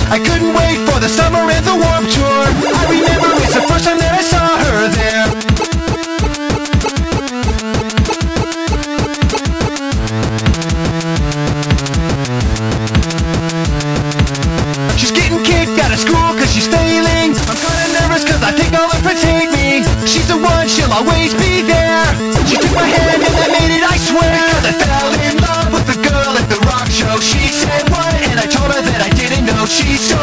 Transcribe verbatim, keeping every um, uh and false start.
I couldn't wait for the summer and the Warped Tour. I remember it's the first time that I saw her there. She's getting kicked out of school cause she's failing. I'm kinda nervous cause I think all her friends hate me. She's the one, she'll always be there. She took my hand and I made it, I swear. Cause I fell in love with the girl at the rock show. She said what? And I told her that I didn't know. She said